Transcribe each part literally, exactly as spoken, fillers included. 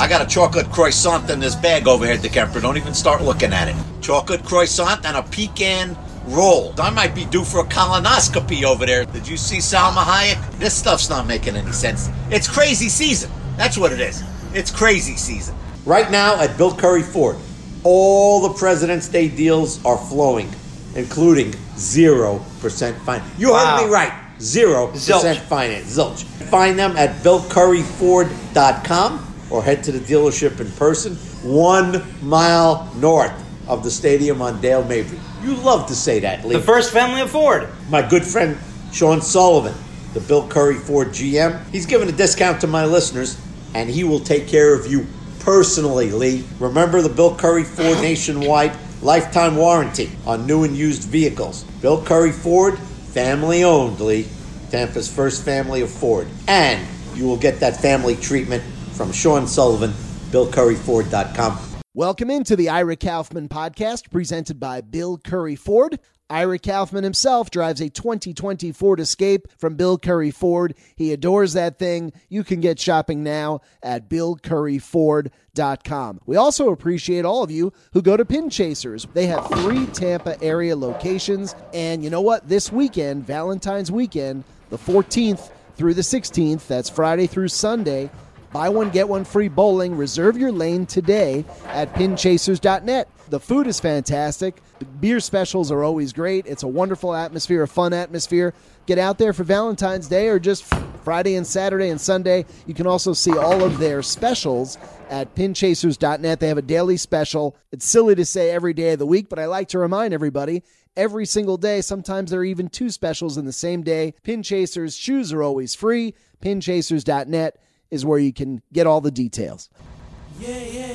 I got a chocolate croissant in this bag over here at the Kemper. Don't even start looking at it. Chocolate croissant and a pecan roll. I might be due for a colonoscopy over there. Did you see Salma Hayek? This stuff's not making any sense. It's crazy season. That's what it is. It's crazy season. Right now at Bill Curry Ford, all the President's Day deals are flowing, including zero percent finance. You Wow. heard me right. zero percent finance. Zilch. Find them at bill curry ford dot com or head to the dealership in person, one mile north of the stadium on Dale Mabry. You love to say that, Lee. The first family of Ford. My good friend Sean Sullivan, the Bill Curry Ford G M, he's giving a discount to my listeners, and he will take care of you personally, Lee. Remember the Bill Curry Ford nationwide lifetime warranty on new and used vehicles. Bill Curry Ford, family owned, Lee. Tampa's first family of Ford. And you will get that family treatment from Sean Sullivan, bill curry ford dot com. Welcome into the Ira Kaufman podcast presented by Bill Curry Ford. Ira Kaufman himself drives a twenty twenty Ford Escape from Bill Curry Ford. He adores that thing. You can get shopping now at bill curry ford dot com. We also appreciate all of you who go to Pin Chasers. They have three Tampa area locations. And you know what? This weekend, Valentine's weekend, the fourteenth through the sixteenth, that's Friday through Sunday, buy one, get one free bowling. Reserve your lane today at pin chasers dot net. The food is fantastic. The beer specials are always great. It's a wonderful atmosphere, a fun atmosphere. Get out there for Valentine's Day or just Friday and Saturday and Sunday. You can also see all of their specials at pin chasers dot net. They have a daily special. It's silly to say every day of the week, but I like to remind everybody every single day. Sometimes there are even two specials in the same day. Pin Chasers shoes are always free. pin chasers dot net is where you can get all the details. Yeah, yeah,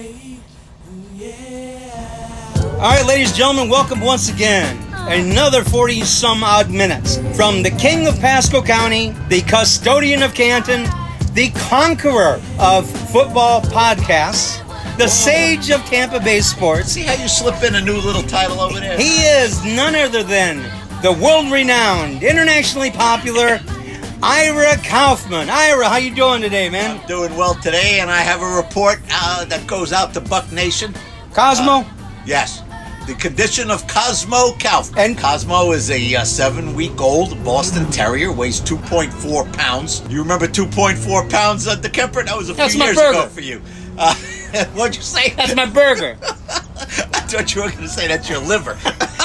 yeah. All right, ladies and gentlemen, welcome once again. Another forty-some-odd minutes from the king of Pasco County, the custodian of Canton, the conqueror of football podcasts, the sage of Tampa Bay sports. See how you slip in a new little title over there? He is none other than the world-renowned, internationally popular Ira Kaufman. Ira, how you doing today, man? I'm doing well today, and I have a report uh, that goes out to Buck Nation. Cosmo? Uh, yes. The condition of Cosmo Kaufman. And Cosmo is a uh, seven-week-old Boston Terrier, weighs two point four pounds. You remember two point four pounds at the Kemper? That was a That's few my years burger. ago for you. Uh, what'd you say? That's my burger. I thought you were going to say that's your liver.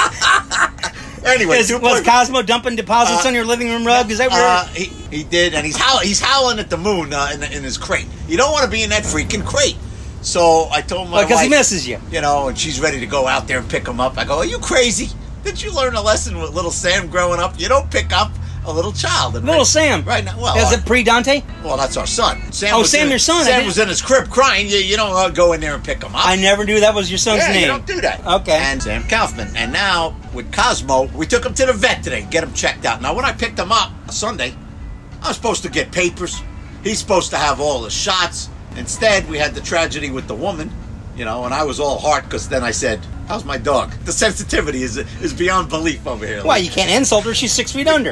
Anyway, Is, two was point- Cosmo dumping deposits Uh, on your living room rug? Is that where? Uh, he, he did, and he's howl- he's howling at the moon uh, in, in his crate. You don't want to be in that freaking crate. So I told my Because wife, he misses you. you know, and she's ready to go out there and pick him up. I go, are you crazy? Didn't you learn a lesson with little Sam growing up? You don't pick up a little child. And Little right, Sam. Right now, well, Is uh, it pre-Dante? well, that's our son. Sam Oh, was Sam, in, your son. I Sam didn't- was in his crib crying. You, you don't uh, go in there and pick him up. I never knew that was your son's yeah, name. you don't do that. Okay. And Sam Kaufman. And now, with Cosmo, we took him to the vet today, get him checked out. Now, when I picked him up Sunday, I was supposed to get papers. He's supposed to have all the shots. Instead, we had the tragedy with the woman, you know, and I was all heart because then I said, how's my dog? The sensitivity is is beyond belief over here. Why, you can't insult her. She's six feet under.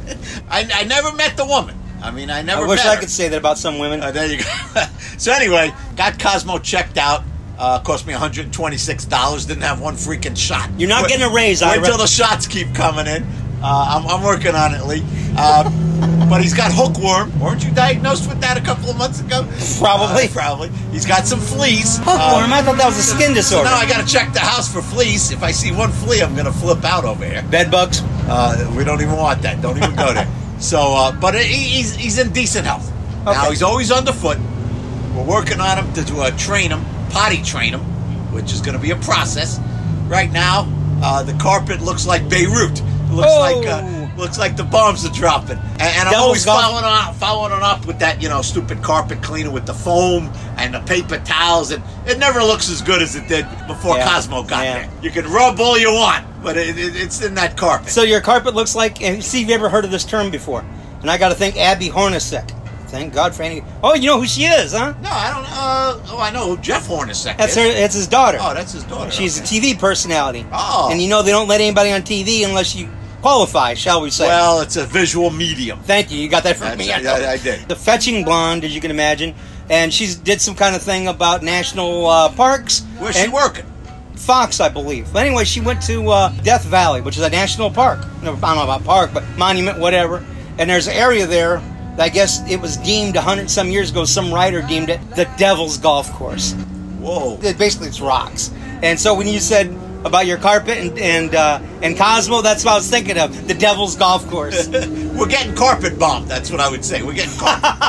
I, I never met the woman. I mean, I never I wish met I her. could say that about some women. Uh, there you go. So anyway, got Cosmo checked out. Uh, cost me one hundred twenty-six dollars. Didn't have one freaking shot. You're not Wait- getting a raise, Wait Ira. till the shots keep coming in. Uh, I'm, I'm working on it, Lee. Uh, but he's got hookworm. Weren't you diagnosed with that a couple of months ago? Probably. Uh, probably. He's got some fleas. Hookworm? I thought that was a skin So disorder. now I got to check the house for fleas. If I see one flea, I'm going to flip out over here. Bed bugs. Uh, we don't even want that. Don't even go there. So, uh, but he, he's he's in decent health. Now Okay. he's always underfoot. We're working on him to uh, train him, potty train him, which is going to be a process. Right now, uh, the carpet looks like Beirut. It looks Oh. like uh, looks like the bombs are dropping. And, and I'm Devil's always golf- following on following on up with that, you know, stupid carpet cleaner with the foam and the paper towels, and it never looks as good as it did before Yeah. Cosmo got Yeah. there. You can rub all you want, but it, it, it's in that carpet. So your carpet looks like, and see if you ever heard of this term before. And I got to thank Abby Hornacek. Thank God for any. Oh, you know who she is, huh? No, I don't. Uh, oh, I know who Jeff Hornacek That's is. her. That's his daughter. Oh, that's his daughter. She's okay. a T V personality. Oh. And you know they don't let anybody on T V unless you qualify, shall we say? Well, it's a visual medium. Thank you. You got that from That's- me. I, I- know. I did. The fetching blonde, as you can imagine, and she did some kind of thing about national uh, parks. Where's she and working? Fox, I believe. But anyway, she went to uh, Death Valley, which is a national park. No, I don't know about park, but monument, whatever. And there's an area there that I guess it was deemed a hundred some years ago. Some writer deemed it the Devil's Golf Course. Whoa. It, basically, it's rocks. And so when you said about your carpet and and, uh, and Cosmo, that's what I was thinking of, the Devil's Golf Course. We're getting carpet bombed. That's what I would say. We're getting carpet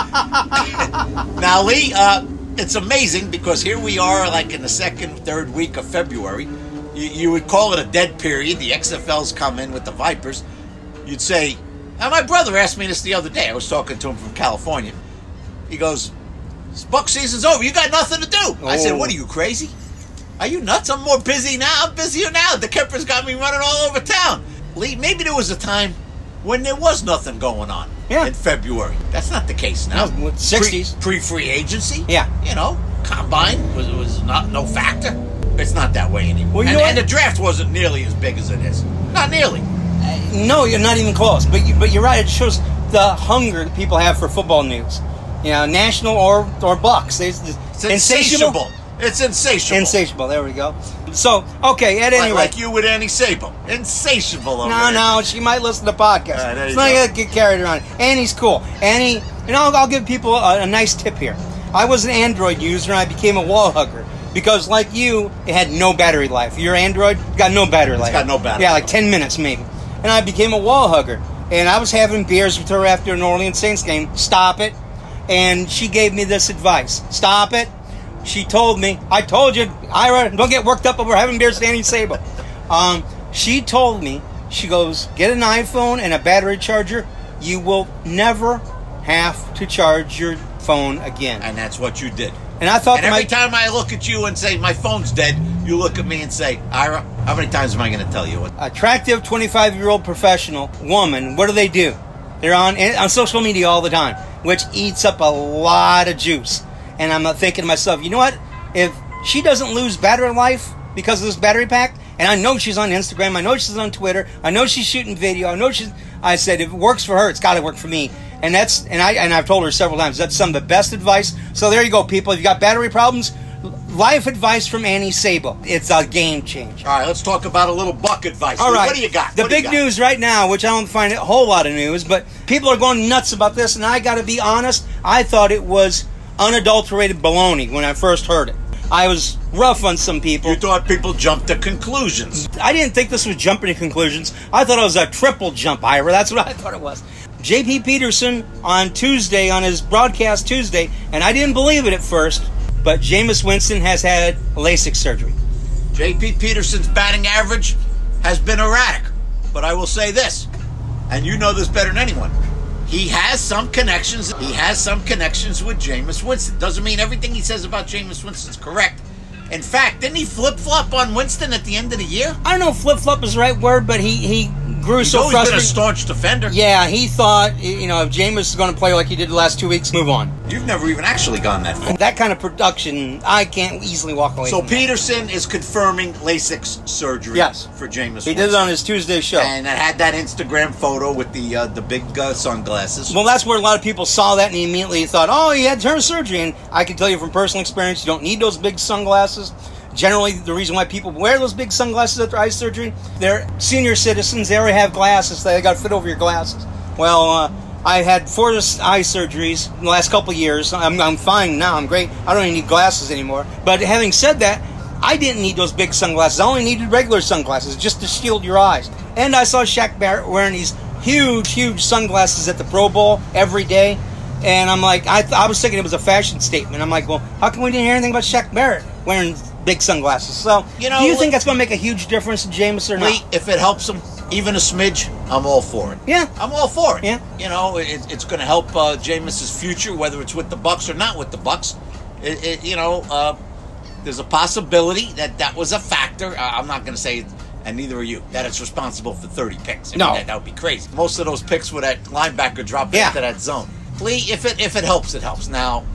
bombed. Now, Lee, uh, it's amazing because here we are, like in the second, third week of February. You, you would call it a dead period. The X F Ls come in with the Vipers. You'd say, now my brother asked me this the other day. I was talking to him from California. He goes, Buck season's over. You got nothing to do. Oh. I said, what are you, crazy? Are you nuts? I'm more busy now. I'm busier now. The Kempers got me running all over town. Lee, maybe there was a time when there was nothing going on yeah. in February. That's not the case now. No, sixties. Pre, pre-free agency. Yeah. You know, combine was was not no factor. It's not that way anymore. Well, you and, know and the draft wasn't nearly as big as it is. Not nearly. Uh, no, you're not even close. But you, but you're right. It shows the hunger that people have for football news. You know, national or or Bucks. It's, it's insatiable. It's insatiable. Insatiable. There we go. So, okay, at any like, rate. Like you with Annie Sabo. Insatiable over No, there. no, she might listen to podcasts. Uh, it's not going to get carried around. Annie's cool. Annie, and I'll, I'll give people a, a nice tip here. I was an Android user and I became a wall hugger. Because, like you, it had no battery life. Your Android got no battery life. It's got no battery Yeah, like life. ten minutes maybe. And I became a wall hugger. And I was having beers with her after an Orleans Saints game. Stop it. And she gave me this advice. Stop it. She told me, I told you, Ira, don't get worked up over having beers with Annie Sabo. Um, she told me, she goes, get an iPhone and a battery charger. You will never have to charge your phone again. And that's what you did. And I thought And every my, time I look at you and say, my phone's dead, you look at me and say, Ira, how many times am I going to tell you what? attractive twenty-five-year-old professional woman, what do they do? They're on on social media all the time, which eats up a lot of juice. And I'm thinking to myself, you know what? If she doesn't lose battery life because of this battery pack, and I know she's on Instagram, I know she's on Twitter, I know she's shooting video, I know she's. I said, if it works for her, it's got to work for me. And that's and I and I've told her several times that's some of the best advice. So there you go, people. If you got battery problems, life advice from Annie Sabo. It's a game changer. All right, let's talk about a little Buck advice. All right. What do you got? The What do you big got? news right now, which I don't find a whole lot of news, but people are going nuts about this, and I got to be honest, I thought it was unadulterated baloney when I first heard it. I was rough on some people. You thought people jumped to conclusions. I didn't think this was jumping to conclusions. I thought it was a triple jump, Ira. That's what I thought it was. J P Peterson on Tuesday, on his broadcast Tuesday, and I didn't believe it at first, but Jameis Winston has had LASIK surgery. J P Peterson's batting average has been erratic. But I will say this, and you know this better than anyone. He has some connections. He has some connections with Jameis Winston. Doesn't mean everything he says about Jameis Winston's correct. In fact, didn't he flip-flop on Winston at the end of the year? I don't know if flip-flop is the right word, but he, he grew He's so always been a frustrated. staunch defender. Yeah, he thought, you know, if Jameis is going to play like he did the last two weeks, move on. You've never even actually gone that far. That kind of production, I can't easily walk away So from that. Peterson is confirming LASIK surgery Yes. for Jameis Winston. He did it on his Tuesday show. And it had that Instagram photo with the uh, the big uh, sunglasses. Well, that's where a lot of people saw that and immediately thought, oh, he had turn surgery. And I can tell you from personal experience, you don't need those big sunglasses. Generally, the reason why people wear those big sunglasses after eye surgery, they're senior citizens. They already have glasses. So they got to fit over your glasses. Well, uh, I had four eye surgeries in the last couple of years. I'm, I'm fine now. I'm great. I don't even need glasses anymore. But having said that, I didn't need those big sunglasses. I only needed regular sunglasses just to shield your eyes. And I saw Shaq Barrett wearing these huge, huge sunglasses at the Pro Bowl every day. And I'm like, I, th- I was thinking it was a fashion statement. I'm like, well, how come we didn't hear anything about Shaq Barrett wearing big sunglasses? So, You know, do you look- think that's going to make a huge difference in Jameis or not? Lee, if it helps him even a smidge, I'm all for it. Yeah. I'm all for it. Yeah. You know, it, it's going to help uh, Jameis's future, whether it's with the Bucks or not with the Bucks. It, it, you know, uh, there's a possibility that that was a factor. Uh, I'm not going to say, and neither are you, that it's responsible for thirty picks. I No. mean, that, that would be crazy. Most of those picks were that linebacker dropping Yeah. into that zone. Lee, if it if it helps, it helps. Now,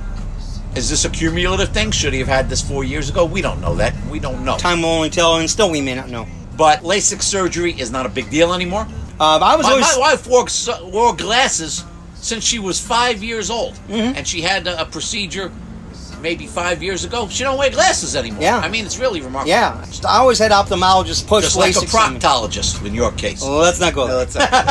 is this a cumulative thing? Should he have had this four years ago? We don't know that. We don't know. Time will only tell, and still we may not know. But LASIK surgery is not a big deal anymore. Uh, I was My, always... my wife wore, wore glasses since she was five years old, Mm-hmm. and she had a, a procedure maybe five years ago. She don't wear glasses anymore. Yeah. I mean, it's really remarkable. Yeah. I always had ophthalmologists push Just like a LASIK on me. proctologist in your case. Well, let's not go there. No, let's not.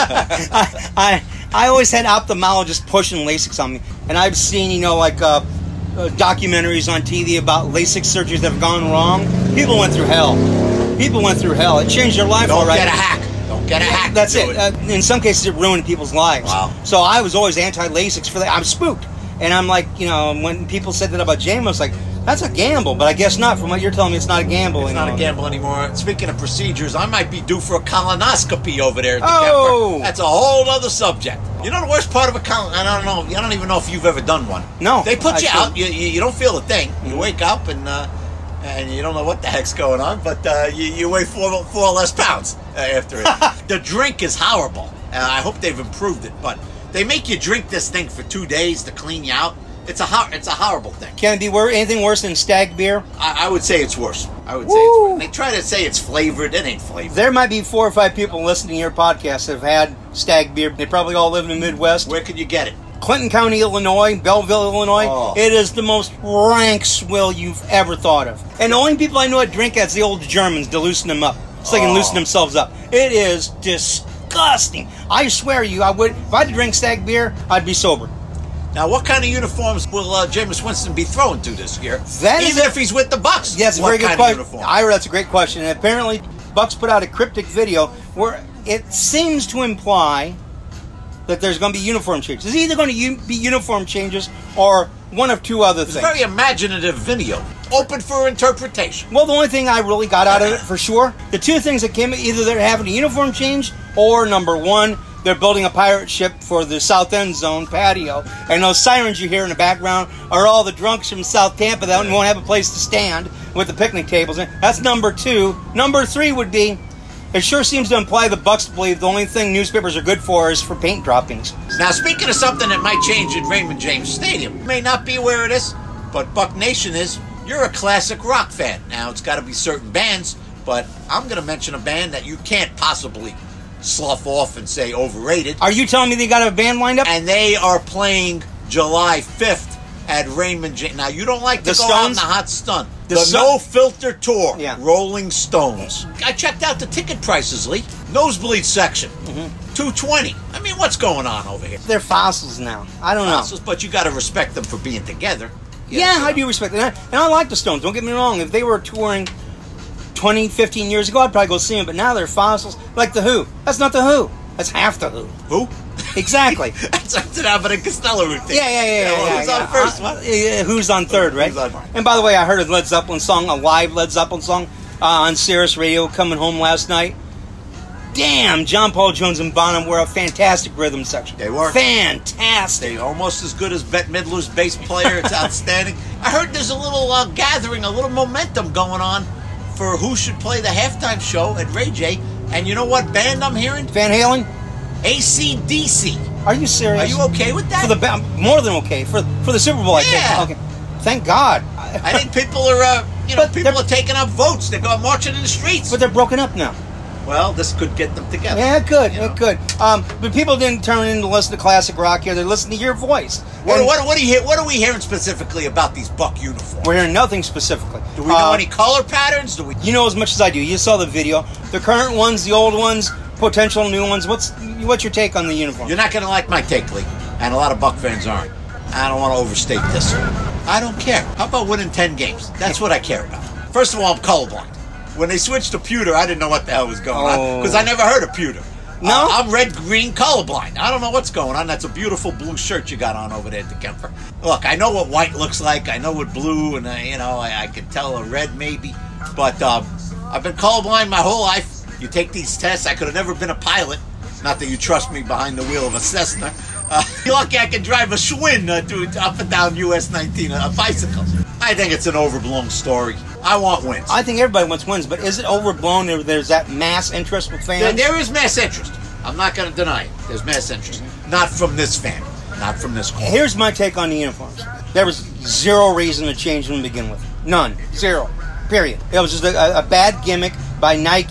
I, I I always had ophthalmologists pushing LASIK on me, and I've seen, you know, like uh, uh, documentaries on T V about LASIK surgeries that have gone wrong. People went through hell. People went through hell. It changed their life, all Don't right. get a hack. Don't get a hack. That's to it. do Uh, in some cases, it ruined people's lives. Wow. So I was always anti-LASIK for that. I'm spooked. And I'm like, you know, when people said that about James, I was like, that's a gamble. But I guess not. From what you're telling me, it's not a gamble It's anymore. not a gamble anymore. Speaking of procedures, I might be due for a colonoscopy over there at the Oh! Kemper. That's a whole other subject. You know the worst part of a colon? I don't know. I don't even know if you've ever done one. No, They put I you shouldn't. out. You, you, you don't feel a thing. You wake up and uh, and you don't know what the heck's going on, but uh, you, you weigh four, four less pounds uh, after it. The drink is horrible. Uh, I hope they've improved it, but they make you drink this thing for two days to clean you out. It's a hor- it's a horrible thing. Can it be wor- anything worse than stag beer? I, I would say it's worse. I would say Woo! it's worse. They try to say it's flavored. It ain't flavored. There might be four or five people listening to your podcast that have had stag beer. They probably all live in the Midwest. Where could you get it? Clinton County, Illinois, Belleville, Illinois. Oh. It is the most rank swill you've ever thought of. And the only people I know that drink that's the old Germans to loosen them up, so they can Oh. loosen themselves up. It is disgusting. I swear to you, I would if I had to drink stag beer, I'd be sober. Now, what kind of uniforms will uh, Jameis Winston be throwing to this year? That is Even a- if he's with the Bucks. Yes, what very good kind question. of uniform? Ira, that's a great question. And apparently, Bucks put out a cryptic video where it seems to imply that there's going to be uniform changes. It's either going to u- be uniform changes or one of two other It's things. a very imaginative video, open for interpretation. Well, the only thing I really got out of it for sure, the two things that came, either they're having a uniform change, or number one, they're building a pirate ship for the South End Zone patio, and those sirens you hear in the background are all the drunks from South Tampa that won't have a place to stand with the picnic tables. That's number two. Number three would be, it sure seems to imply the Bucks believe the only thing newspapers are good for is for paint droppings. Now, speaking of something that might change at Raymond James Stadium, may not be where it is, but Buck Nation is. You're a classic rock fan. Now, it's got to be certain bands, but I'm going to mention a band that you can't possibly slough off and say overrated. Are you telling me they got a band lined up? And they are playing July fifth at Raymond James. Now, you don't like to The go out in Stones? the hot stun. The The, Sto- No Filter Tour, Yeah. Rolling Stones. I checked out the ticket prices, Lee. Nosebleed section, Mm-hmm. two twenty. I mean, what's going on over here? They're fossils now. I don't know. But you got to respect them for being together. Yeah, I do respect that. And I, and I like the Stones. Don't get me wrong. If they were touring twenty, fifteen years ago, I'd probably go see them. But now they're fossils. Like The Who. That's not The Who. That's half The Who. Who? Exactly. That's an Abbott and Costello routine. Yeah, yeah, yeah, yeah. well, yeah, who's yeah. on first? Uh, What? yeah, Who's on third, right? Who's on- And by the way, I heard a Led Zeppelin song, a live Led Zeppelin song, uh, on Sirius Radio coming home last night. Damn, John Paul Jones and Bonham were a fantastic rhythm section. They were. Fantastic. They almost as good as Bette Midler's bass player. It's outstanding. I heard there's a little uh, gathering, a little momentum going on for who should play the halftime show at Ray J. And you know what band I'm hearing? Van Halen? A C D C. Are you serious? Are you okay with that? For the ba- more than okay for for the Super Bowl, I Yeah. think. Okay, thank God. I think people are, uh, you know, But people they're- are taking up votes. They're going marching in the streets. But they're broken up now. Well, this could get them together. Yeah, it could. You know? It could. Um, but people didn't turn in to listen to classic rock here. They're listening to your voice. What, And what, what, are you, hear- what are we hearing specifically about these Buck uniforms? we're hearing nothing specifically. Do we know Uh, any color patterns? Do we? You know as much as I do. You saw the video. The current ones, the old ones, potential new ones. What's what's your take on the uniform? You're not going to like my take, Lee. And a lot of Buck fans aren't. I don't want to overstate this. I don't care. How about winning ten games? That's what I care about. First of all, I'm colorblind. When they switched to pewter, I didn't know what the hell was going on. Oh. Because I never heard of pewter. No? Uh, I'm red-green colorblind. I don't know what's going on. That's a beautiful blue shirt you got on over there at the Kemper. Look, I know what white looks like. I know what blue, and, I, you know, I, I can tell a red maybe. But um, I've been colorblind my whole life. You take these tests. I could have never been a pilot. Not that you trust me behind the wheel of a Cessna. Uh, you're lucky I can drive a Schwinn uh, to, up and down U S nineteen, a bicycle. I think it's an overblown story. I want wins. I think everybody wants wins, but is it overblown? There, there's that mass interest with fans. There, there is mass interest. I'm not going to deny it. There's mass interest. Not from this fan. Not from this corner. Here's my take on the uniforms. There was zero reason to change them to begin with. None. Zero. Period. It was just a, a bad gimmick by Nike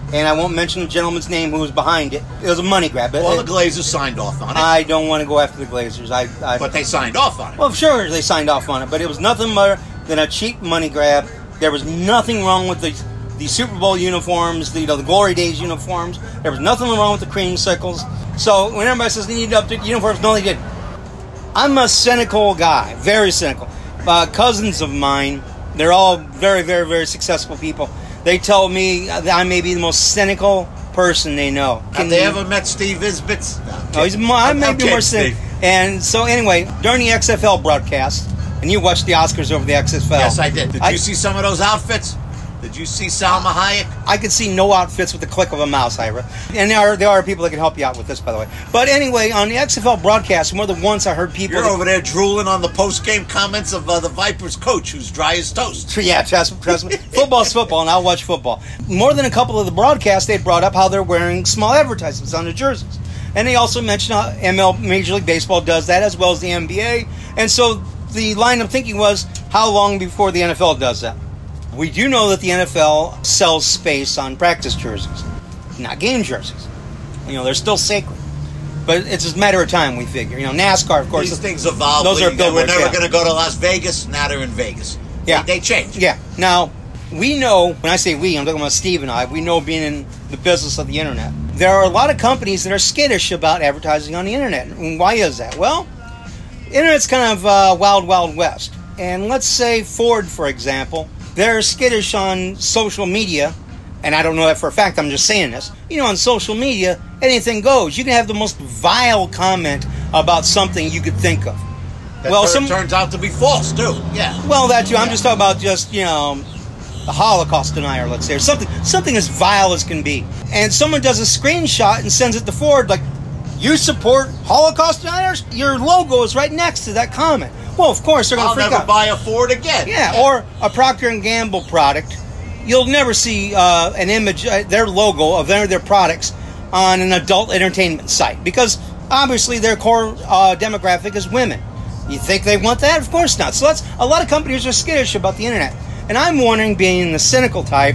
and I won't mention the gentleman's name who was behind it. It was a money grab. Well, the Glazers signed off on it. I don't want to go after the Glazers. I, I, but they signed off on it. Well, sure, they signed off on it, but it was nothing more than a cheap money grab. There was nothing wrong with the the Super Bowl uniforms, the, you know, the Glory Days uniforms. There was nothing wrong with the creamsicles. So when everybody says they need to update uniforms, no, they didn't. I'm a cynical guy, very cynical. Uh, cousins of mine, they're all very, very, very successful people. They tell me that I may be the most cynical person they know. Can Have they you, ever met Steve Isbitz? No, oh, he's more, I may I'm be more kidding, cynical. Steve. And so anyway, during the X F L broadcast, and you watched the Oscars over the X F L. Yes, I did. Did I, you see some of those outfits? Did you see Salma Hayek? I could see no outfits with the click of a mouse, Ira. And there are, there are people that can help you out with this, by the way. But anyway, on the X F L broadcast, more than once I heard people... You're that, over there drooling on the post-game comments of uh, the Vipers coach who's dry as toast. Yeah, trust, trust me. Football's football, and I'll watch football. More than a couple of the broadcasts, they brought up how they're wearing small advertisements on their jerseys. And they also mentioned how M L, Major League Baseball does that, as well as the N B A. And so the line of thinking was, how long before the N F L does that? We do know that the N F L sells space on practice jerseys, not game jerseys. You know, they're still sacred. But it's just a matter of time, we figure. You know, NASCAR, of course. These things evolve. Those are They billboards, were never yeah. going to go to Las Vegas. Now they're in Vegas. Yeah. They, they change. Yeah. Now, we know, when I say we, I'm talking about Steve and I, we know being in the business of the internet. There are a lot of companies that are skittish about advertising on the internet. And why is that? Well, internet's kind of uh, wild, wild west. And let's say Ford, for example, they're skittish on social media, and I don't know that for a fact, I'm just saying this. You know, on social media, anything goes. You can have the most vile comment about something you could think of. That well, tur- some turns out to be false, too. Yeah. Well, that too. I'm Yeah. just talking about just, you know, a Holocaust denier, let's say, or something, something as vile as can be. And someone does a screenshot and sends it to Ford, like, you support Holocaust deniers? Your logo is right next to that comment. Well, of course, they're going I'll to freak never out. buy a Ford again. Yeah, or a Procter and Gamble product. You'll never see uh, an image, uh, their logo of their, their products on an adult entertainment site, because obviously their core uh, demographic is women. You think they want that? Of course not. So that's a lot of companies are skittish about the internet. And I'm wondering, being the cynical type,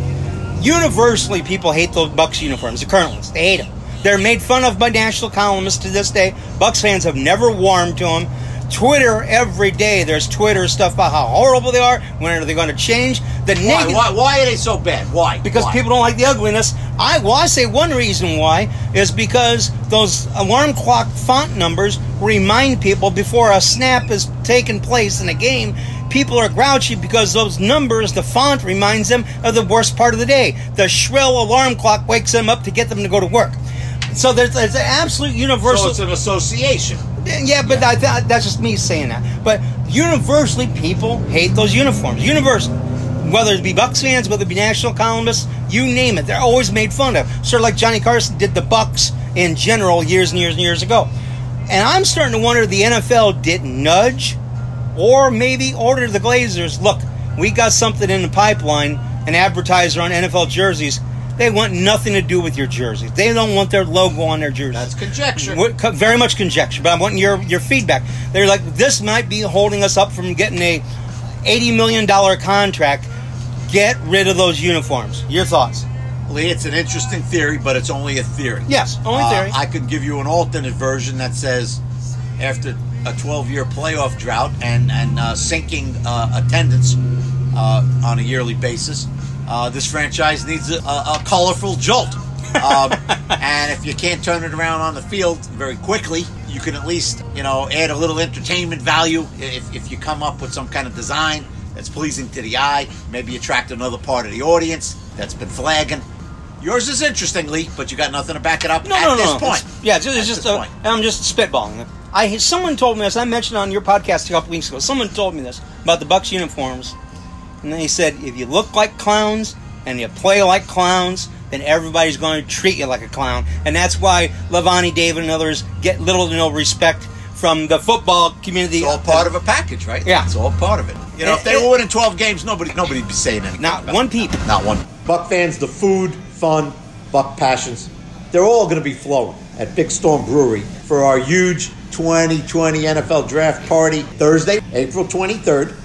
universally people hate those Bucks uniforms, the current ones. They hate them. They're made fun of by national columnists to this day. Bucks fans have never warmed to them. Twitter, every day there's Twitter stuff about how horrible they are. When are they going to change? The Why, negative, why, why are they so bad? Why? because Why? people don't like the ugliness. I well, I say one reason why is because those alarm clock font numbers remind people before a snap is taking place in a game. People are grouchy because those numbers, the font reminds them of the worst part of the day. The shrill alarm clock wakes them up to get them to go to work. So there's, there's an absolute universal... So it's an association. Yeah, but I th- that's just me saying that. But universally, people hate those uniforms. Universally. Whether it be Bucks fans, whether it be national columnists, you name it. They're always made fun of. Sort of like Johnny Carson did the Bucks in general years and years and years ago. And I'm starting to wonder if the N F L didn't nudge or maybe order the Glazers, look, we got something in the pipeline, an advertiser on N F L jerseys. They want nothing to do with your jerseys. They don't want their logo on their jerseys. That's conjecture. What- co- Very much conjecture, but I want your, your feedback. They're like, this might be holding us up from getting a eighty million dollars contract. Get rid of those uniforms. Your thoughts? Lee, it's an interesting theory, but it's only a theory. Yes, only Uh, theory. I could give you an alternate version that says after a twelve-year playoff drought and, and uh, sinking uh, attendance uh, on a yearly basis, uh, this franchise needs a, a, a colorful jolt. Um, and if you can't turn it around on the field very quickly, you can at least, you know, add a little entertainment value if, if you come up with some kind of design that's pleasing to the eye, maybe attract another part of the audience that's been flagging. Yours is interesting, Lee, but you got nothing to back it up No, at no, this no. point. It's- yeah, it's, it's At just this uh, point. I'm just spitballing. I someone told me this. I mentioned on your podcast a couple weeks ago. Someone told me this about the Bucks uniforms, and they said if you look like clowns and you play like clowns, then everybody's going to treat you like a clown, and that's why Levani David and others get little to no respect from the football community. It's all part of a package, right? Yeah. It's all part of it. You know, if they were winning twelve games, nobody nobody'd be saying anything. Not about one it. peep. Not one. Buck fans, the food, fun, Buck passions, they're all going to be flowing at Big Storm Brewery for our huge twenty twenty N F L Draft Party Thursday, April twenty-third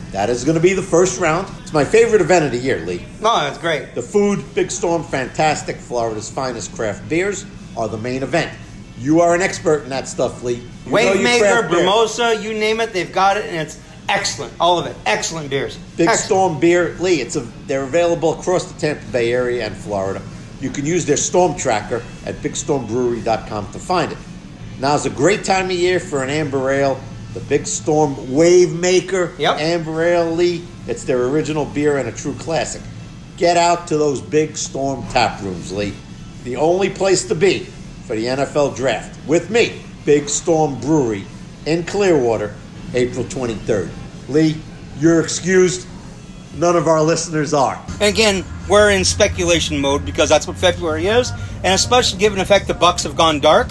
That is going to be the first round. It's my favorite event of the year, Lee. No, that's great. The food, Big Storm, fantastic. Florida's finest craft beers are the main event. You are an expert in that stuff, Lee. You Wavemaker, Bramosa, you name it, they've got it, and it's excellent. All of it. Excellent beers. Big excellent. Storm beer, Lee. It's a, they're available across the Tampa Bay area and Florida. You can use their Storm Tracker at big storm brewery dot com to find it. Now's a great time of year for an amber ale. The Big Storm Wavemaker yep. Amber Ale, Lee. It's their original beer and a true classic. Get out to those Big Storm tap rooms, Lee. The only place to be for the N F L Draft. With me, Big Storm Brewery in Clearwater, April twenty-third. Lee, you're excused. None of our listeners are. Again, we're in speculation mode because that's what February is, and especially given the fact the Bucks have gone dark,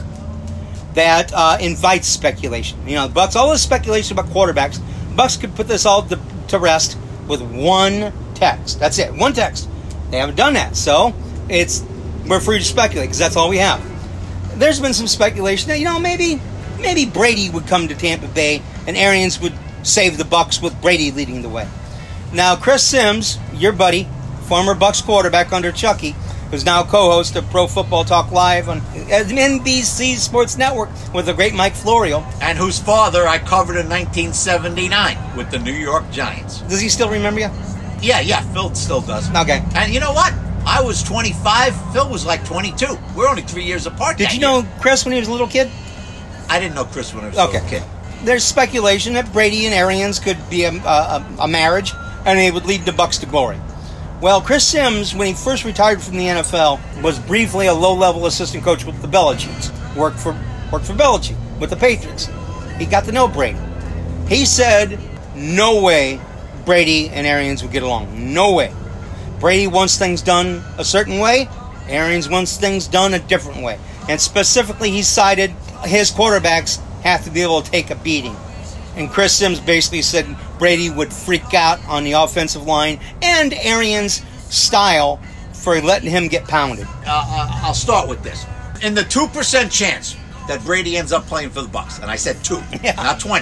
that uh, invites speculation. You know, the Bucks, all this speculation about quarterbacks, Bucks could put this all to, to rest with one text. That's it, one text. They haven't done that, so it's we're free to speculate because that's all we have. There's been some speculation that, you know, maybe maybe Brady would come to Tampa Bay and Arians would save the Bucks with Brady leading the way. Now, Chris Sims, your buddy, former Bucks quarterback under Chucky, who's now co-host of Pro Football Talk Live on N B C Sports Network with the great Mike Florio. And whose father I covered in nineteen seventy-nine with the New York Giants. Does he still remember you? Yeah, yeah, Phil still does. Okay. And you know what? I was twenty-five, Phil was like twenty-two. We're only three years apart. Did you know Chris when he was a little kid? I didn't know Chris when I was okay. a little kid. There's speculation that Brady and Arians could be a, a, a marriage, and they would lead the Bucks to glory. Well, Chris Sims, when he first retired from the N F L, was briefly a low-level assistant coach with the Belichick's. Worked for worked for Belichick with the Patriots. He got to know Brady. He said, no way Brady and Arians would get along. No way. Brady wants things done a certain way. Arians wants things done a different way. And specifically, he cited his quarterbacks have to be able to take a beating. And Chris Sims basically said Brady would freak out on the offensive line and Arians' style for letting him get pounded. Uh, uh, I'll start with this. In the two percent chance that Brady ends up playing for the Bucks, and I said two, yeah. not twenty,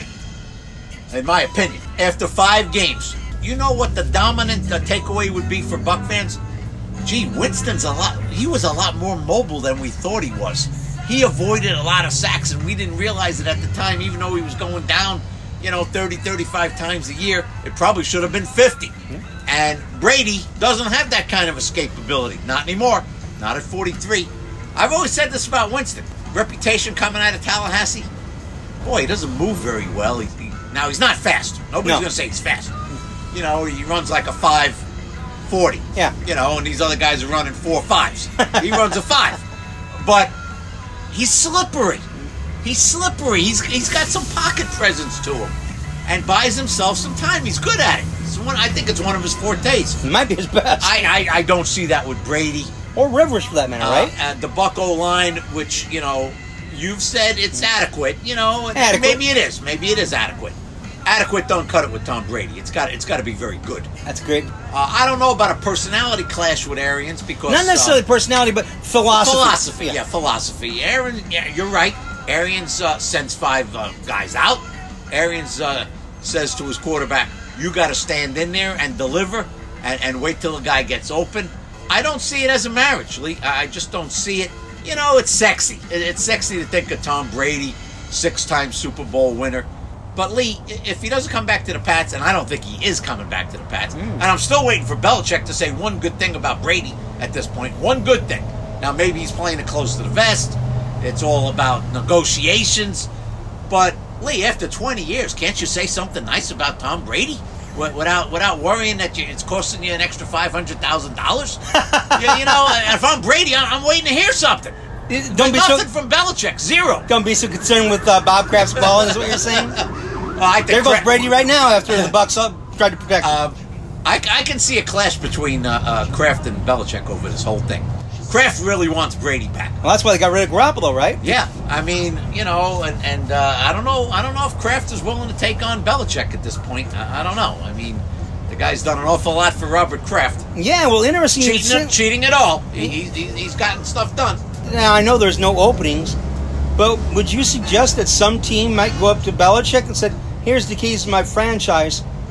in my opinion, after five games, you know what the dominant uh, takeaway would be for Buck fans? Gee, Winston's a lot, he was a lot more mobile than we thought he was. He avoided a lot of sacks, and we didn't realize it at the time, even though he was going down, you know, thirty, thirty-five times a year. It probably should have been fifty. Mm-hmm. And Brady doesn't have that kind of escapability. Not anymore. Not at forty-three. I've always said this about Winston. Reputation coming out of Tallahassee. Boy, he doesn't move very well. He, he, now, he's not fast. Nobody's no. going to say he's fast. You know, he runs like a five forty. Yeah. You know, and these other guys are running four fives. He runs a five. But he's slippery. He's slippery. He's he's got some pocket presence to him, and buys himself some time. He's good at it. It's one, I think it's one of his fortes. It might be his best. I, I, I don't see that with Brady or Rivers for that matter, uh, right? And the Buck O-line, which you know, you've said it's adequate. You know, adequate. Maybe it is. Maybe it is adequate. Adequate don't cut it with Tom Brady. It's got it's got to be very good. That's great. Uh, I don't know about a personality clash with Arians because not necessarily uh, personality, but philosophy. Philosophy, yeah, yeah philosophy. Aaron, yeah, you're right. Arians uh, sends five uh, guys out. Arians uh, says to his quarterback, "You got to stand in there and deliver, and, and wait till the guy gets open." I don't see it as a marriage, Lee. I just don't see it. You know, it's sexy. It's sexy to think of Tom Brady, six-time Super Bowl winner. But, Lee, if he doesn't come back to the Pats, and I don't think he is coming back to the Pats, mm. and I'm still waiting for Belichick to say one good thing about Brady at this point, one good thing. Now, maybe he's playing it close to the vest. It's all about negotiations. But, Lee, after twenty years, can't you say something nice about Tom Brady without without worrying that you, it's costing you an extra five hundred thousand dollars? you, you know, if I'm Brady, I'm waiting to hear something. Don't be nothing so, from Belichick, zero. Don't be so concerned with uh, Bob Kraft's balling, is what you're saying? Uh, I think there goes Kraft, Brady right now after the Bucks up, tried to protect him. Uh, I, I can see a clash between uh, uh, Kraft and Belichick over this whole thing. Kraft really wants Brady back. Well, that's why they got rid of Garoppolo, right? Yeah, I mean, you know, and, and uh, I don't know, I don't know if Kraft is willing to take on Belichick at this point. I, I don't know. I mean, the guy's done an awful lot for Robert Kraft. Yeah, well, interesting. Cheating, cheating at all. He, he, he's gotten stuff done. Now, I know there's no openings, but would you suggest that some team might go up to Belichick and said, here's the keys to my franchise,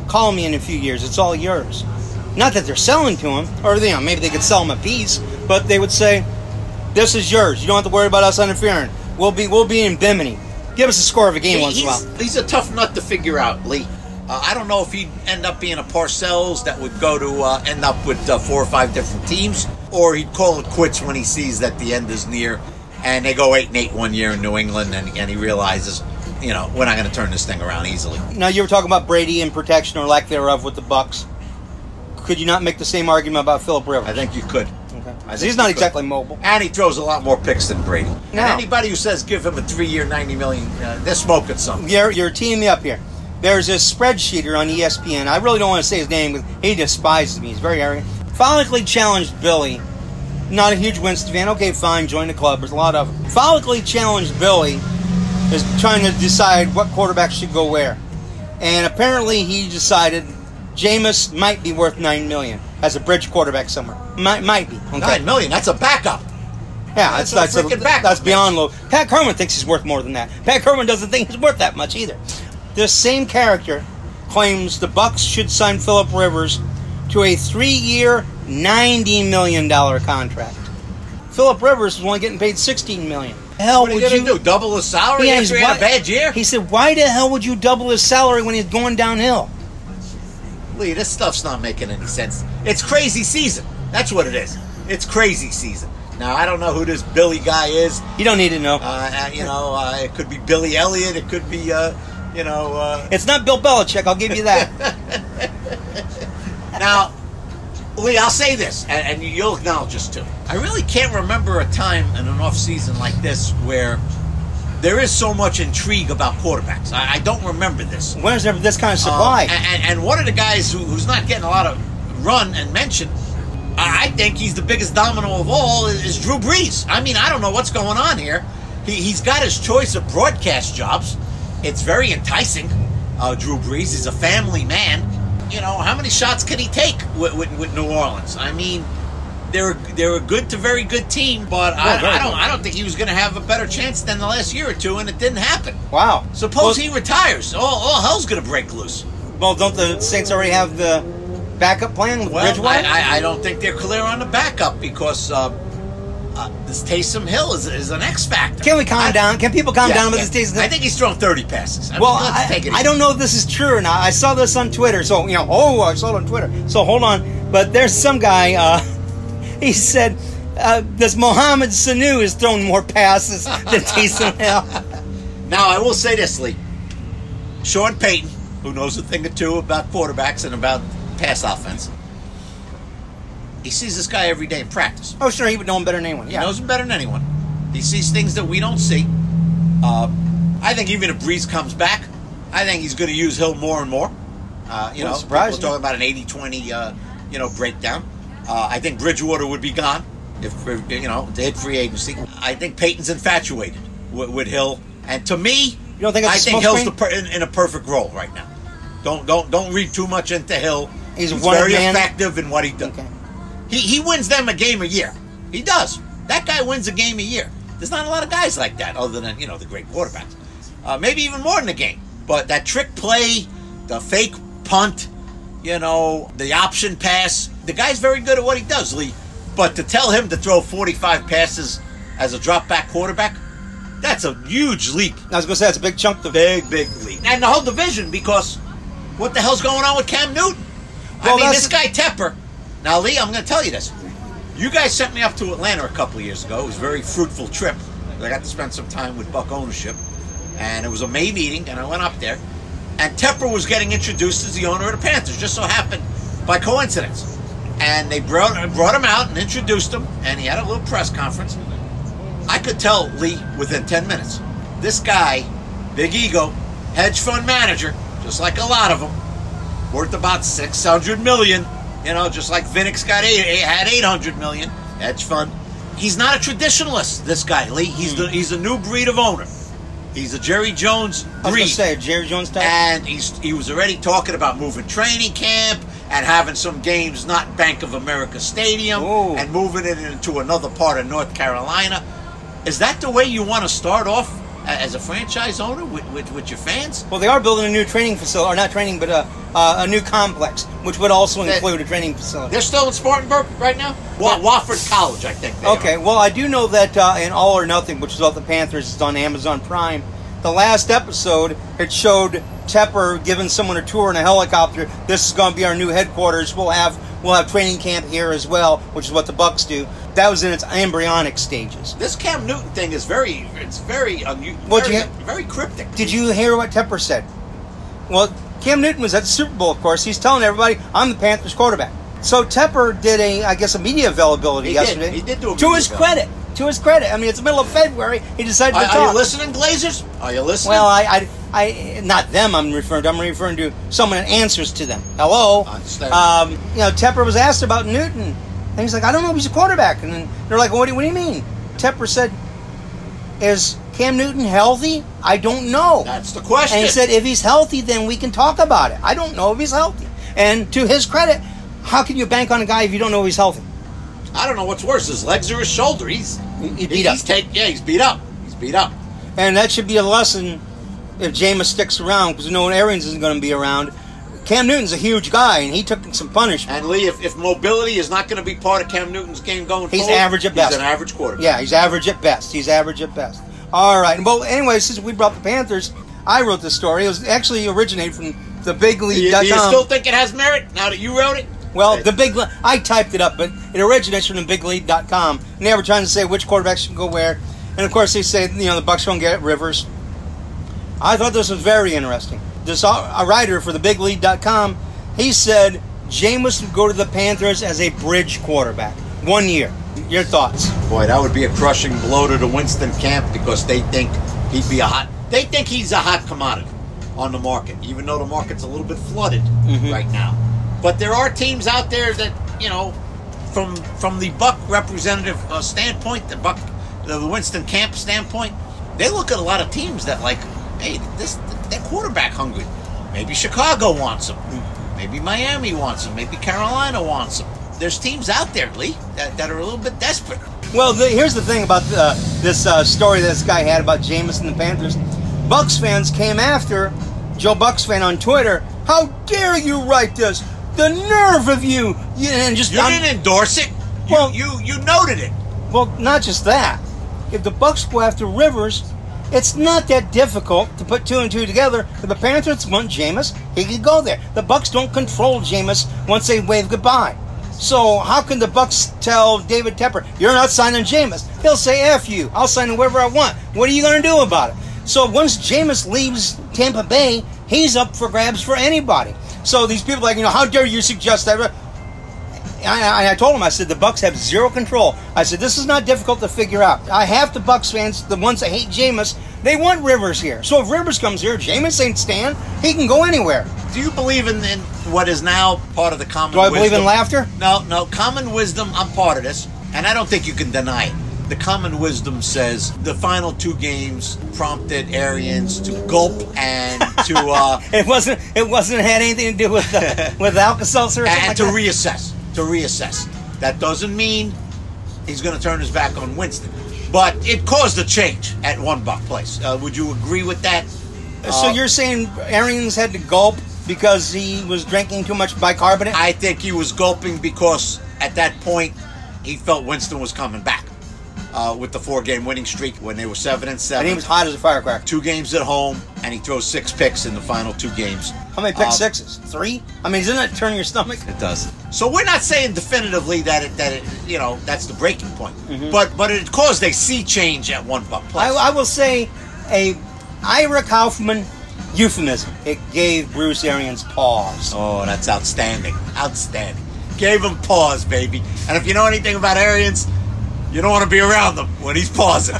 call me in a few years. It's all yours. Not that they're selling to him, or you know, maybe they could sell him a piece, but they would say, "This is yours. You don't have to worry about us interfering. We'll be we'll be in Bimini. Give us a score of a game He- once in a he's, while." he's a tough nut to figure out, Lee. Uh, I don't know if he'd end up being a Parcells that would go to uh, end up with uh, four or five different teams, or he'd call it quits when he sees that the end is near, and they go eight and eight one year in New England, and, and he realizes, you know, we're not going to turn this thing around easily. Now you were talking about Brady and protection or lack thereof with the Bucks. Could you not make the same argument about Phillip Rivers? I think you could. Okay. I He's think not you could. exactly mobile. And he throws a lot more picks than Brady. No. And anybody who says give him a three-year, ninety million dollars, uh, they're smoking something. You're, you're teeing me up here. There's this spreadsheeter on E S P N. I really don't want to say his name because he despises me. He's very arrogant. Follically challenged Billy. Not a huge Winston fan. Okay, fine. Join the club. There's a lot of them. Follically challenged Billy is trying to decide what quarterback should go where. And apparently he decided Jameis might be worth nine million dollars as a bridge quarterback somewhere. Might, might be. Okay. Nine million, that's a backup. Yeah, That's that's a that's, freaking backup, that's man. beyond low. Pat Kerwin thinks he's worth more than that. Pat Kerwin doesn't think he's worth that much either. This same character claims the Bucks should sign Phillip Rivers to a three-year, ninety million dollars contract. Phillip Rivers is only getting paid sixteen million dollars. Hell, What are you would going to do, double his salary Yeah, after he's he had why- a bad year? He said, "Why the hell would you double his salary when he's going downhill?" Lee, this stuff's not making any sense. It's crazy season. That's what it is. It's crazy season. Now, I don't know who this Billy guy is. You don't need to know. Uh, uh, you know, uh, it could be Billy Elliott. It could be, uh, you know... Uh, It's not Bill Belichick, I'll give you that. now, Lee, I'll say this, and, and you'll acknowledge this too. I really can't remember a time in an off-season like this where there is so much intrigue about quarterbacks. I, I don't remember this. Where's there this kind of supply? Um, and, and one of the guys who, who's not getting a lot of run and mention, I I think he's the biggest domino of all, is, is Drew Brees. I mean, I don't know what's going on here. He, he's got his choice of broadcast jobs. It's very enticing. Uh, Drew Brees is a family man. You know, how many shots can he take with, with, with New Orleans? I mean, they're they're a good to very good team, but I, very I don't good. I don't think he was going to have a better chance than the last year or two, and it didn't happen. Wow. Suppose Well- he retires, all, all hell's going to break loose. Well, don't the Saints already have the backup plan with Well, Bridgewater? I, I, I don't think they're clear on the backup because uh, uh, this Taysom Hill is, is an X factor. Can we calm I- down? Can people calm Yeah, down with yeah. this Taysom Hill? I think he's thrown thirty passes. I Well, mean, let's I, take it I easy. don't know if this is true or not. I saw this on Twitter, so you know. Oh, I saw it on Twitter. So hold on. But there's some guy. Uh, he said uh, this Mohamed Sanu has thrown more passes than Taysom Hill. Now, I will say this, Lee. Sean Payton, who knows a thing or two about quarterbacks and about pass offense, he sees this guy every day in practice. Oh, sure, he would know him better than anyone. He Yeah. knows him better than anyone. He sees things that we don't see. Uh, I think even if Breeze comes back, I think he's going to use Hill more and more. Uh, you Wouldn't know, surprise we're me. talking about an eighty twenty, uh, you know, breakdown. Uh, I think Bridgewater would be gone if, you know, to hit free agency. I think Peyton's infatuated with, with Hill. And to me, You don't think that's I a think smoke Hill's the screen? per, in, in a perfect role right now. Don't don't don't read too much into Hill. He's a He's one very man. effective in what he does. Okay. He he wins them a game a year. He does. That guy wins a game a year. There's not a lot of guys like that, other than you know the great quarterbacks. Uh, maybe even more than a game. But that trick play, the fake punt, you know, the option pass. The guy's very good at what he does, Lee. But to tell him to throw forty-five passes as a drop back quarterback, that's a huge leap. I was going to say, it's a big chunk to Big, big leap. And the whole division, because what the hell's going on with Cam Newton? I Well, mean, that's- this guy Tepper. Now, Lee, I'm going to tell you this. You guys sent me up to Atlanta a couple of years ago. It was a very fruitful trip. I got to spend some time with Buck ownership. And it was a May meeting, and I went up there. And Tepper was getting introduced as the owner of the Panthers, just so happened by coincidence. And they brought, brought him out and introduced him, and he had a little press conference. I could tell, Lee, within ten minutes, this guy, big ego, hedge fund manager, just like a lot of them, worth about six hundred million dollars, you know, just like Vinix got eight, had eight hundred million dollars, hedge fund. He's not a traditionalist, this guy, Lee. He's the he's a new breed of owner. He's a Jerry Jones I was going breed. to say, Jerry Jones type. And he's, he was already talking about moving training camp and having some games not Bank of America Stadium Ooh. and moving it into another part of North Carolina. Is that the way you want to start off as a franchise owner with, with, with your fans? Well, they are building a new training facility, or not training, but a, uh, a new complex, which would also They- include a training facility. They're still in Spartanburg right now? Wa- Wofford College, I think. They Okay, are. well, I do know that uh, in All or Nothing, which is about the Panthers, it's on Amazon Prime. The last episode, it showed Tepper giving someone a tour in a helicopter. This is going to be our new headquarters. We'll have we'll have training camp here as well, which is what the Bucks do. That was in its embryonic stages. This Cam Newton thing is very, it's very, unu- What'd very, you ha- very cryptic. Did you hear what Tepper said? Well, Cam Newton was at the Super Bowl, of course. He's telling everybody, I'm the Panthers quarterback. So Tepper did a, I guess, a media availability He did. yesterday. He did do a To media his credit. To his credit. I mean, it's the middle of February. He decided to Are, talk. are you listening, Glazers? Are you listening? Well, I, I, I, not them. I'm referring to. I'm referring to someone that answers to them. Hello. I understand. Um, you know, Tepper was asked about Newton, and he's like, I don't know if he's a quarterback. And then they're like, what do, what do you mean? Tepper said, is Cam Newton healthy? I don't know. That's the question. And he said, if he's healthy, then we can talk about it. I don't know if he's healthy. And to his credit, how can you bank on a guy if you don't know if he's healthy? I don't know what's worse, his legs or his shoulder. He's He's beat he's up. Take, yeah, he's beat up. He's beat up. And that should be a lesson if Jameis sticks around, because we know Arians isn't going to be around. Cam Newton's a huge guy, and he took some punishment. And Lee, if, if mobility is not going to be part of Cam Newton's game going He's forward, average at best. He's an average quarterback. Yeah, he's average at best. He's average at best. All right. Well, anyway, since we brought the Panthers, I wrote this story. It was actually originated from the big Do league you, dot com. do you still think it has merit now that you wrote it? Well, the big Le- I typed it up, but it originates from the big league dot com. And they were trying to say which quarterbacks should go where. And of course, they say, you know, the Bucks won't get Rivers. I thought this was very interesting. This uh, a writer for the big league dot com, he said Jameis would go to the Panthers as a bridge quarterback. One year. Your thoughts? Boy, that would be a crushing blow to the Winston camp because they think he'd be a hot. They think he's a hot commodity on the market, even though the market's a little bit flooded Mm-hmm. right now. But there are teams out there that, you know, from from the Buck representative uh, standpoint, the Buck, the Winston camp standpoint, they look at a lot of teams that like, hey, this they're quarterback hungry. Maybe Chicago wants him. Maybe Miami wants him. Maybe Carolina wants him. There's teams out there, Lee, that, that are a little bit desperate. Well, the, here's the thing about uh, this uh, story that this guy had about Jameis and the Panthers. Bucks fans came after Joe Bucks fan on Twitter. How dare you write this? The nerve of you! you and just You I'm- didn't endorse it. You, Well- you you noted it. Well, not just that. If the Bucks go after Rivers, it's not that difficult to put two and two together. If the Panthers want Jameis, he could go there. The Bucks don't control Jameis once they wave goodbye. So how can the Bucks tell David Tepper, you're not signing Jameis? He'll say, F you. I'll sign him wherever I want. What are you going to do about it? So once Jameis leaves Tampa Bay, he's up for grabs for anybody. So these people are like, you know, how dare you suggest that? I, I, I told him, I said, the Bucks have zero control. I said, this is not difficult to figure out. I half the Bucks fans, the ones that hate Jameis, they want Rivers here. So if Rivers comes here, Jameis ain't staying. He can go anywhere. Do you believe in, in what is now part of the common Do I wisdom? believe in laughter? No, no. Common wisdom, I'm part of this, and I don't think you can deny it. The common wisdom says the final two games prompted Arians to gulp and to uh, It wasn't. It wasn't had anything to do with uh, with Alka-Seltzer or something and like to that? reassess. To reassess. That doesn't mean he's going to turn his back on Winston, but it caused a change at One Buck Place. Uh, would you agree with that? So Uh, you're saying Arians had to gulp because he was drinking too much bicarbonate? I think he was gulping because at that point he felt Winston was coming back uh, with the four-game winning streak when they were seven and seven. and he was hot as a firecracker. Two games at home, and he throws six picks in the final two games. How many pick Um, sixes? Three? I mean, doesn't that turn your stomach? It does. So we're not saying definitively that it that it you know that's the breaking point, but but it caused a sea change at One Buck Place. I, I will say a Ira Kaufman euphemism. It gave Bruce Arians pause. Oh, that's outstanding. Outstanding. Gave him pause, baby. And if you know anything about Arians, you don't want to be around him when he's pausing.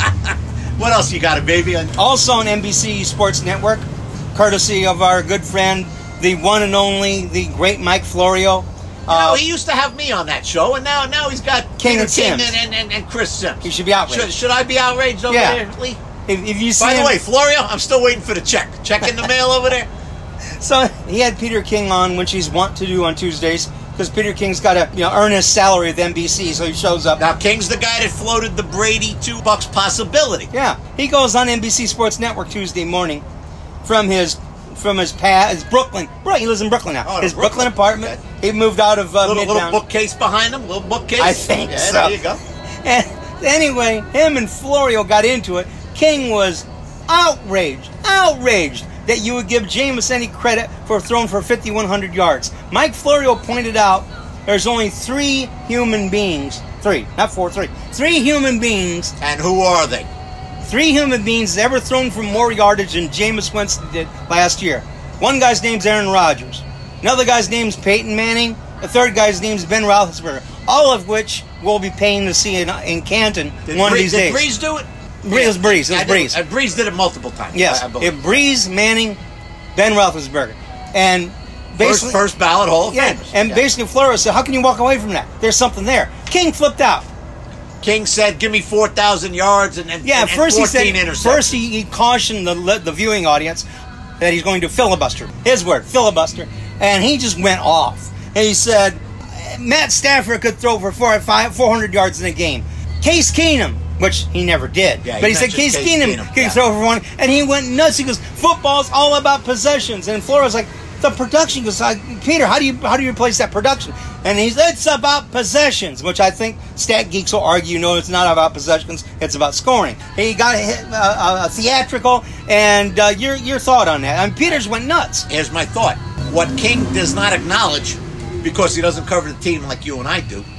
What else you got, baby? Also on N B C Sports Network, courtesy of our good friend, the one and only, the great Mike Florio. You know, Uh, he used to have me on that show, and now now he's got King Peter and Sims. and, and, and, and Chris Sims. He should be outraged. Should, should I be outraged over Yeah. there, Lee? if, if you see By the him- way, Florio, I'm still waiting for the check. Check in the mail over there. So he had Peter King on, which he's wont to do on Tuesdays. because Peter King's got to, you know, earn his salary with N B C, so he shows up. Now, King's the guy that floated the Brady to Bucks possibility. Yeah, he goes on N B C Sports Network Tuesday morning from his from his past, his Brooklyn. Right, he lives in Brooklyn now. Oh, his Brooklyn. Brooklyn apartment. Okay. He moved out of uh, Little, Midtown. little bookcase behind him, little bookcase. I think yeah, so. There you go. And anyway, him and Florio got into it. King was outraged, outraged that you would give Jameis any credit for throwing for fifty-one hundred yards. Mike Florio pointed out there's only three human beings, three, not four, three, three human beings, And who are they? three human beings ever thrown for more yardage than Jameis Winston did last year. One guy's name's Aaron Rodgers. Another guy's name's Peyton Manning. The third guy's name's Ben Roethlisberger. All of which we'll be paying to see in, in Canton Did one Bree- of these did days. Breeze do it? Bree- it was Breeze. It was I did- Breeze. uh, Breeze did it multiple times. Yes, I, I believe. if Breeze, Manning, Ben Roethlisberger, and First, basically, first ballot Hall of yeah, Famers. and Yeah. basically Flores said, "How can you walk away from that? There's something there." King flipped out. King said, "Give me four thousand yards and, and, Yeah, and first he said, fourteen interceptions." first he, he cautioned the the viewing audience that he's going to filibuster. His word, filibuster, and he just went off. And he said, Matt Stafford could throw for four, five, four hundred yards in a game. Case Keenum, which he never did, Yeah, he but he said mentioned Case, Case Keenum, Keenum, can yeah. throw for one, and he went nuts. He goes, "Football's all about possessions." And Flores like, "The production." He goes, "Peter, how do you how do you replace that production?" And he's, "It's about possessions," which I think stat geeks will argue, no, it's not about possessions, it's about scoring. He got a, hit, uh, a theatrical, and uh, your your thought on that? I mean, Peters went nuts. Here's my thought. What King does not acknowledge, because he doesn't cover the team like you and I do,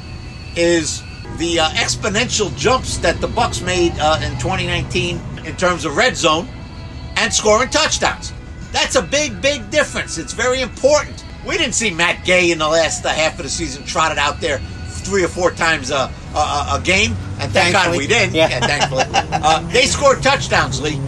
is the uh, exponential jumps that the Bucks made uh, in twenty nineteen in terms of red zone and scoring touchdowns. That's a big, big difference. It's very important. We didn't see Matt Gay in the last uh, half of the season trotted out there three or four times a, a, a game, and thank God Thankfully. we didn't. Yeah. Yeah, thankfully. uh, they scored touchdowns, Lee,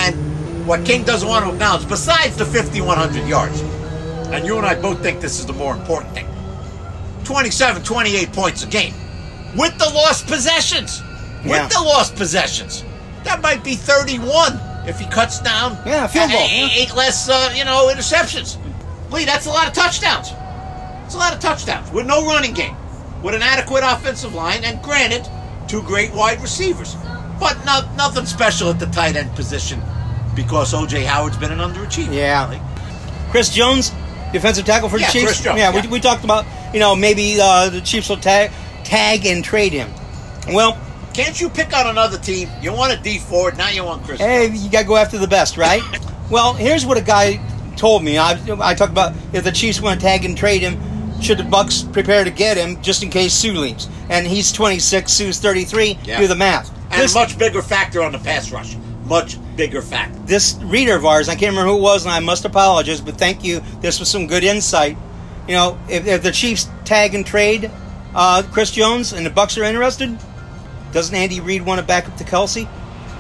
and what King doesn't want to acknowledge, besides the fifty-one hundred yards, and you and I both think this is the more important thing, twenty-seven, twenty-eight points a game with the lost possessions. Yeah. With the lost possessions. That might be thirty-one if he cuts down Yeah, field goal, eight, yeah. eight less, uh, you know, interceptions. Lee, that's a lot of touchdowns. It's a lot of touchdowns with no running game, with an adequate offensive line, and granted, two great wide receivers. But no, nothing special at the tight end position because O J Howard's been an underachiever. Yeah. Lee. Chris Jones, defensive tackle for the Yeah, Chiefs. Chris Jones, yeah, yeah. We, we talked about, you know, maybe uh, the Chiefs will tag, tag and trade him. Well, Can't you pick on another team? You want a D Ford, now you want Chris hey, Jones. you got to go after the best, right? Well, here's what a guy told me. I, I talked about if the Chiefs want to tag and trade him, should the Bucks prepare to get him just in case Sue leaves? And he's twenty-six, Sue's thirty-three. Yeah. Do the math. And This, a much bigger factor on the pass rush. Much bigger factor. this reader of ours, I can't remember who it was, and I must apologize, but thank you. This was some good insight. You know, if, if the Chiefs tag and trade uh, Chris Jones and the Bucks are interested, doesn't Andy Reid want to back up to Kelsey?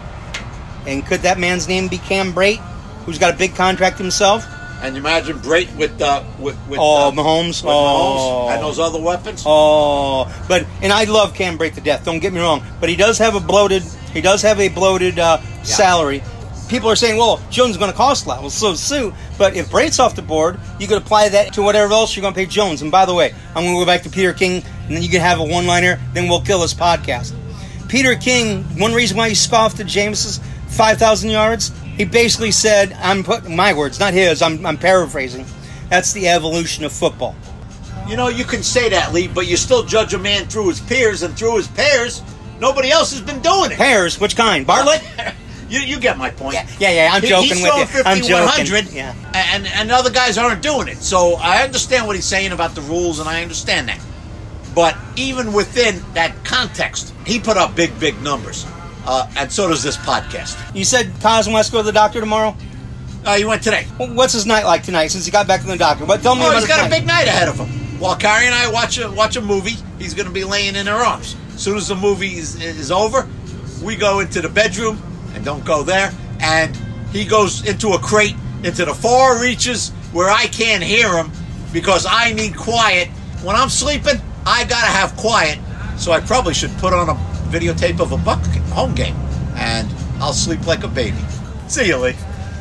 And could that man's name be Cam Brate, who's got a big contract himself? And you imagine Brate with uh, with with, Oh, uh, Mahomes. with Oh. Mahomes and those other weapons. Oh, but and I love Cam Brate to death. Don't get me wrong, but he does have a bloated. He does have a bloated uh, salary. People are saying, "Well, Jones is going to cost a lot." Well, so Sue. But if Brate's off the board, you could apply that to whatever else you're going to pay Jones. And by the way, I'm going to go back to Peter King, and then you can have a one-liner. Then we'll kill this podcast. Peter King. One reason why he scoffed at Jameis's five thousand yards. He basically said, I'm putting my words, not his, I'm, I'm paraphrasing. That's the evolution of football. You know, you can say that, Lee, but you still judge a man through his peers, and through his peers, nobody else has been doing it. Pears, which kind? Bartlett? you you get my point. Yeah, yeah, yeah, I'm He- joking he's with throwing you. I'm fifty-one hundred, joking. Yeah. and and other guys aren't doing it. So I understand what he's saying about the rules, and I understand that. But even within that context, he put up big, big numbers. Uh, and so does this podcast. You said Cosmo wants to go to the doctor tomorrow? Uh, he went today. Well, what's his night like tonight since he got back from the doctor? What? Tell me Oh, about he's his got night. a big night ahead of him. While Carrie and I watch a watch a movie, he's going to be laying in her arms. As soon as the movie is, is over, we go into the bedroom and don't go there. And he goes into a crate, into the far reaches where I can't hear him because I need quiet. When I'm sleeping, I got to have quiet. So I probably should put on a videotape of a Buck home game, and I'll sleep like a baby. See you, Lee.